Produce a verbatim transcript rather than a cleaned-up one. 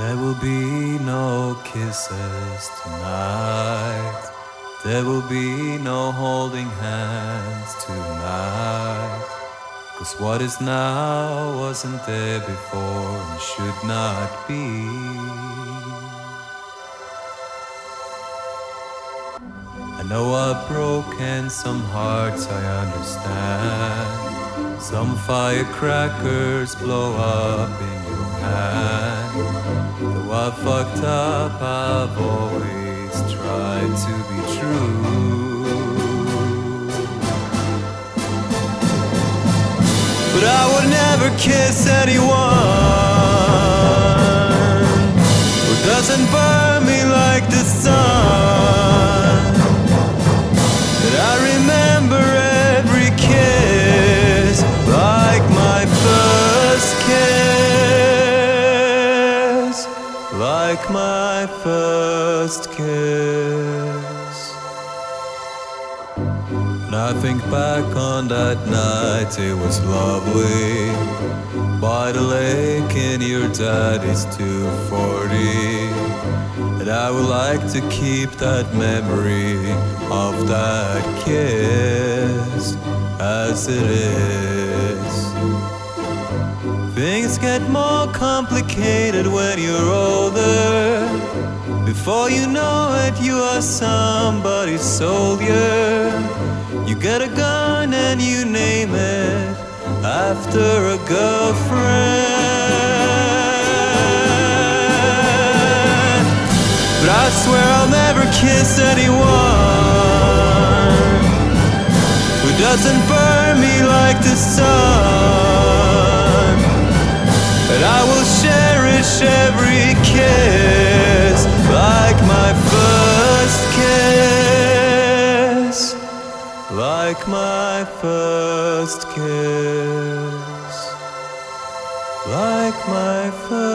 There will be no kisses tonight. There will be no holding hands tonight. 'Cause what is now wasn't there before and should not be. I know I've broken some hearts, I understand. Some firecrackers blow up in your hand. Though I fucked up, I've always tried to be true. But I would never kiss anyone who doesn't burn me like the sun. But I remember every kiss like my first kiss, like my first kiss. And I think back on that night, it was lovely, by the lake in your daddy's two forty. And I would like to keep that memory of that kiss as it is. Things get more complicated when you're older. Before you know it, you are somebody's soldier. You get a gun and you name it after a girlfriend. But I swear I'll never kiss anyone who doesn't burn me like the sun. But I will cherish every kiss like my first kiss, like my first kiss, like my first